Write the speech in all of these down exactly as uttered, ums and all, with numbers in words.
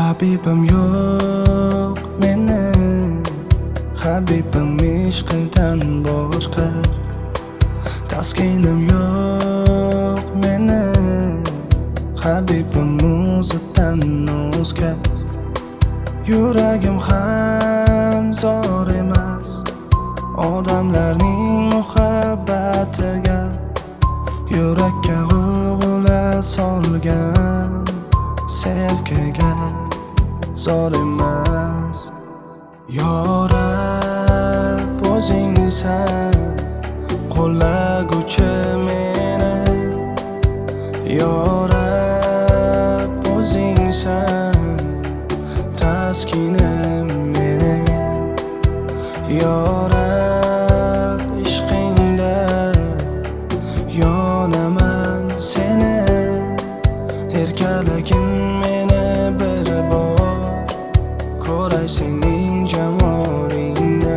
Habibim yo'q meni, Habibim ishqidan boshqa. Taskinim yo'q meni, Habibim o'zidan o'zga. Yuragim ham zor emas odamlarning muhabbatiga. Yurakka g'ulg'ula solgan sevgiga zor emas. Yorab o'zingsan qo'llaguchi meni, yorab o'zingsan taskinim meni. Yorab ishqingda yonaman seni, erkalagin meni bir bor, ko'ray sening jamolingni.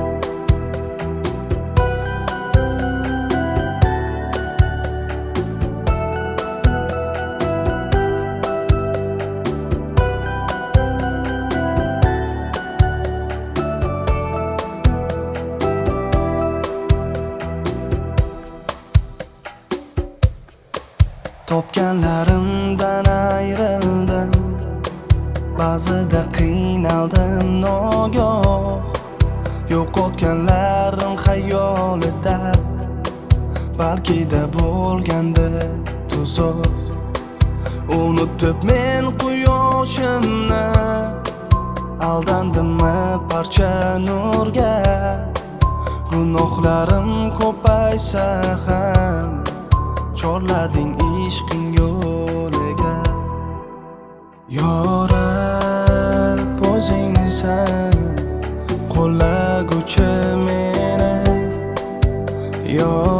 Topganlarimdan ayrildim, ba'zida qiynaldim nogoh. Yo'qotganlarim xayolida, balkida bo'lgandi tuzoq. Unutib men quyoshimni, aldandimmi parcha nurga. Gunohlarim ko'paysa ham chorlading ishqing yo'liga. Yorab o'zingsan qo'llaguchi meni, yor